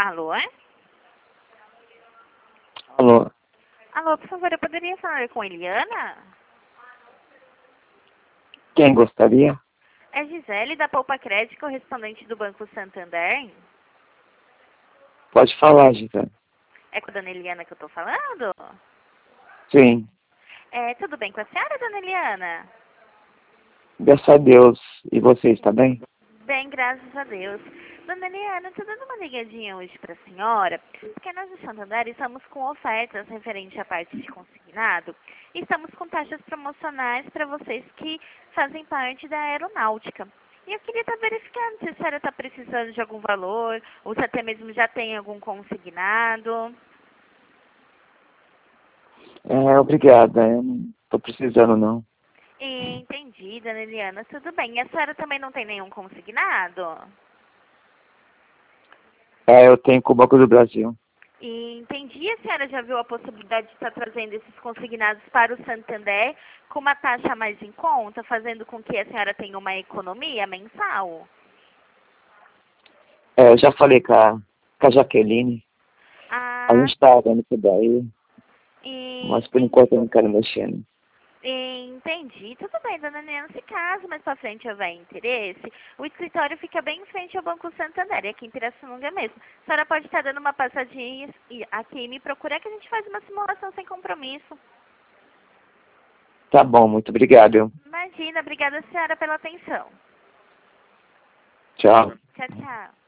Alô? Alô, Alô, por favor, eu poderia falar com a Eliana? quem gostaria? É Gisele da Poupa Crédito, correspondente do Banco Santander? Pode falar, Gisele. É com a dona Eliana que eu tô falando? Sim, Tudo bem com a senhora, dona Eliana? graças a Deus. E você, está bem? Bem, graças a Deus. Dona Eliana, eu tô dando uma ligadinha hoje pra senhora, porque nós do Santander estamos com ofertas referente à parte de consignado e estamos com taxas promocionais para vocês que fazem parte da aeronáutica. E eu queria estar verificando se a senhora está precisando de algum valor ou se até mesmo já tem algum consignado. Obrigada. Eu não estou precisando, não. Entendi, dona Eliana, tudo bem. E a senhora também não tem nenhum consignado? Eu tenho com o Banco do Brasil. Entendi. A senhora já viu a possibilidade de estar trazendo esses consignados para o Santander com uma taxa mais em conta, fazendo com que a senhora tenha uma economia mensal? Eu já falei com a Jaqueline. A Ah, gente está vendo isso daí, mas por entendi. enquanto eu não quero mexer, né? Entendi. Tudo bem, dona Nena. Se caso mais pra frente houver interesse, o escritório fica bem em frente ao Banco Santander, aqui em Pirassununga mesmo. A senhora pode estar dando uma passadinha aqui e me procurar que a gente faz uma simulação sem compromisso. Tá bom, muito obrigado. Imagina, obrigada, senhora, pela atenção. Tchau. Tchau, tchau.